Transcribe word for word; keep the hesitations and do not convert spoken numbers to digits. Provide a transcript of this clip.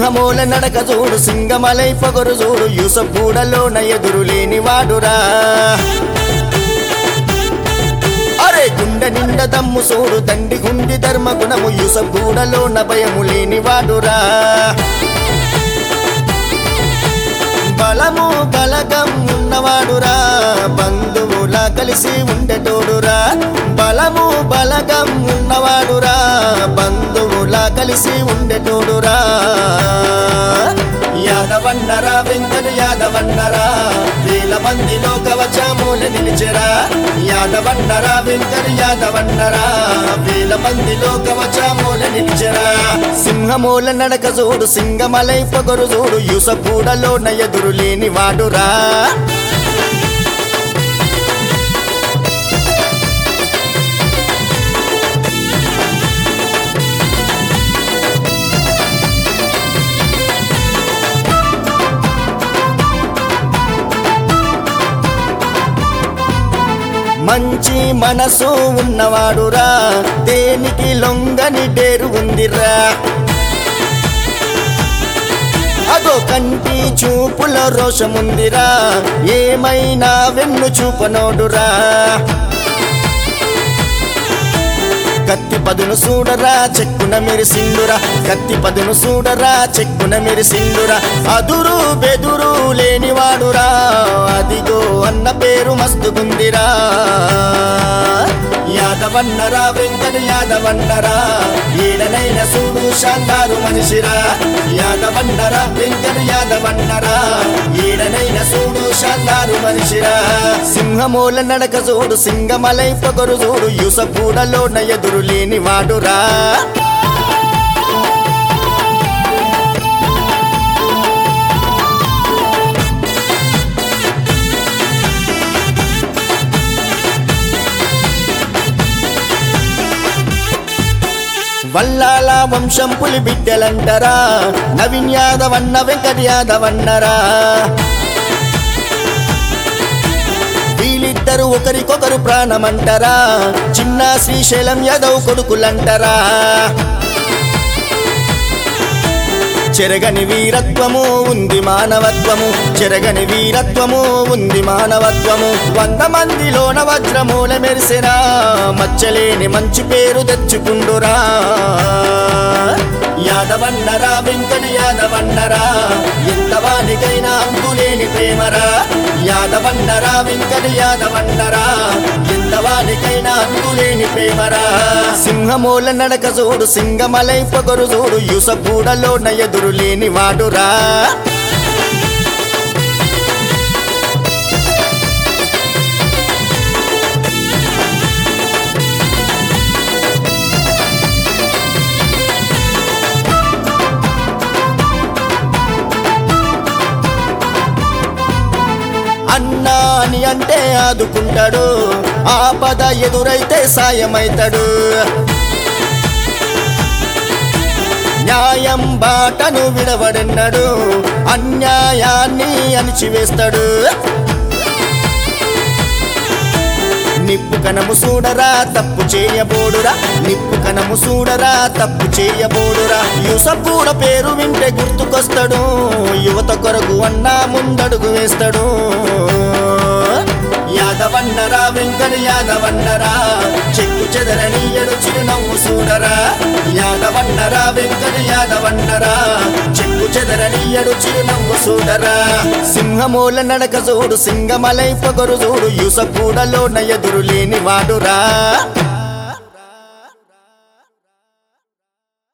సింహమూల నడక చూడు సింగమలై పొగరు చూడు యూసఫ్ గూడలోన ఎదురు లేని వాడురా అరే గుండె నిండ దమ్ము చూడు దండి గుండి ధర్మ గుణము యూసఫ్ గూడలోన భయము లేని వాడురా బలము బలగం ఉన్నవాడురా బంధువులా కలిసి ఉండేటోడురా బలము బలగం ఉన్నవాడురా బంధువులా కలిసి ఉండేటోడురా యాదవన్నరా వెంకట యాదవన్నరా వేల మందిలో కవచమూల నిలిచెరా యాదవన్నరా వెంకట యాదవన్నరా వేల మందిలో కవచమూల నిలిచెరా సింహమూల నడక చూడు సింగమలై పొగరు చూడు యూసఫ్ గూడలోన ఎదురు లేని వాడురా మంచి మనసు ఉన్నవాడురా దేనికి లొంగని డేరు ఉందిరా అదో కంటి చూపుల రోషముందిరా ఏమైనా వెన్ను చూపనోడురా కత్తి పదును చూడరా చెక్కున మెరిసిండురా కత్తి పదును చూడరా చెక్కున మెరిసిండురా అదురు బెదురు లేనివాడురా అదిగో అన్న పేరు మస్తుగుందిరా యాదవన్నరా వెంకట యాదవన్నరా ఏడనైన చూడు శాంతారు మనిషిరా యాదవన్నరా వెంకట యాదవన్నరా ఏడనైన చూడు శాంతారు మనిషిరా సింహమూల నడక చూడు సింగమలై పొగరు చూడు యూసఫ్ గూడలోన ఎదురు లేని వాడురా వల్లాల వంశం పులి బిడ్డలంటరా నవీన్ యాదవన్న వెంకట యాదవన్నరా వీళ్ళిద్దరు ఒకరికొకరు ప్రాణమంటరా చిన్న శ్రీశైలం యాదవ్ కొడుకులంటరా చెరగని వీరత్వము ఉంది మానవత్వము చెరగని వీరత్వము ఉంది మానవత్వము వంద మందిలోన వజ్రమూల మెరిసెరా మచ్చలేని మంచి పేరు తెచ్చుకుండురా యాదవన్నరా వెంకట యాదవన్నరా ఎంతవానికైనా అంతులేని ప్రేమరా యాదవన్నరా వెంకట యాదవన్నరా ఎంతవానికైనా అంతులేని ప్రేమరా సింహమూల నడక చూడు సింగమలై పొగరు చూడు యూసఫ్ గూడలోన ఎదురు లేని వాడురా అన్నా అని అంటే ఆదుకుంటాడు ఆపద ఎదురైతే సాయమైతాడు న్యాయం బాటను విడవడన్నాడు అన్యాయాన్ని అణిచివేస్తాడు నిప్పు కనము చూడరా తప్పు చేయబోడురా నిప్పు కనము చూడరా తప్పు చేయబోడురా యూసఫ్ గూడ పేరు వింటే గుర్తుకొస్తాడు యువత కొరకు అన్నా ముందడుగు వేస్తాడు యాదవన్నరా వెంకట యాదవన్నరా చెక్కు చెదరనీయడు చిరునవ్వు చూడరా యాదవన్నరా వెంకట యాదవన్నరా చెక్కు చెదరనీయడు చిరునవ్వు చూడరా సింహమూల నడక చూడు సింగమలై పొగరు చూడు యూసఫ్ గూడలోన ఎదురు లేని వాడురా